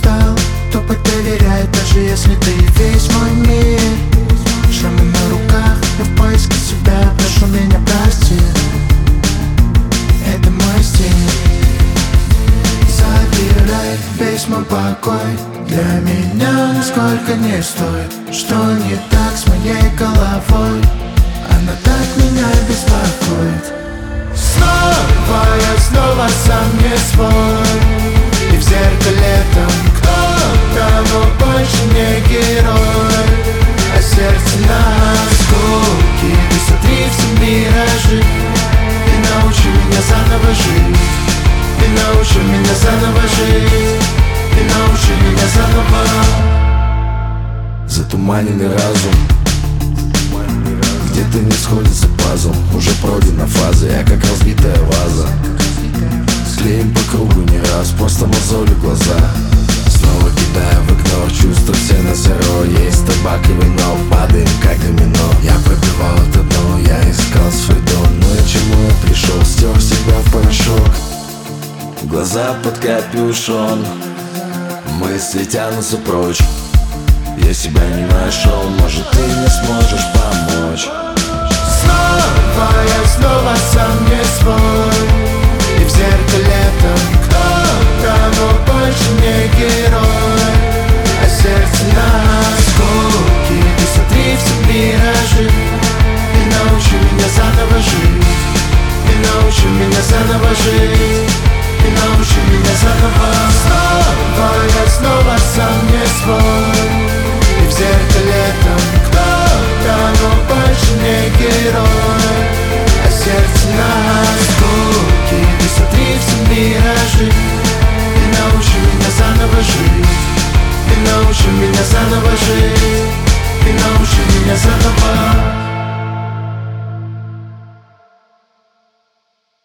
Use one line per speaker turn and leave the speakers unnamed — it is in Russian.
устал тупо доверять, даже если ты весь мой мир. Шрамы на руках, я в поиске себя, прошу меня прости. Это мой стиль. Забирай весь мой покой, для меня нисколько не стоит. Что не так с моей головой? Она так меня беспокоит. Снова сам не свой, и в зеркале там кто-то, но больше не герой. А сердце на скуке, ты смотри все миражи. Ты научи меня заново жить, ты научи меня заново жить, ты научи меня заново.
Затуманенный разум, где-то не сходится пазл. Уже пройдена фаза, я как разбитая ваза. Склеим по кругу не раз, просто мозолю глаза. Снова кидаю в окно, чувства все на зеро. Есть табак и вино, падаем как домино. Я пробивал это дно, я искал свой дом. Но и чему я пришел, стер себя в порошок. Глаза под капюшон, мысли тянутся прочь. Я себя не нашел, может ты мне сможешь помочь.
Снова сам не свой, и в зеркале там кто-то, но больше не герой. А сердце на скуке, ты смотри все миражи. Ты научи меня заново жить, ты научи меня заново жить, ты научи меня заново. Снова сам не свой, и в зеркале там кто-то, но больше не герой. А сердце на скуке, ты смотри все миражи. Ты научи меня заново жить, ты научи меня заново жить, ты научи меня заново.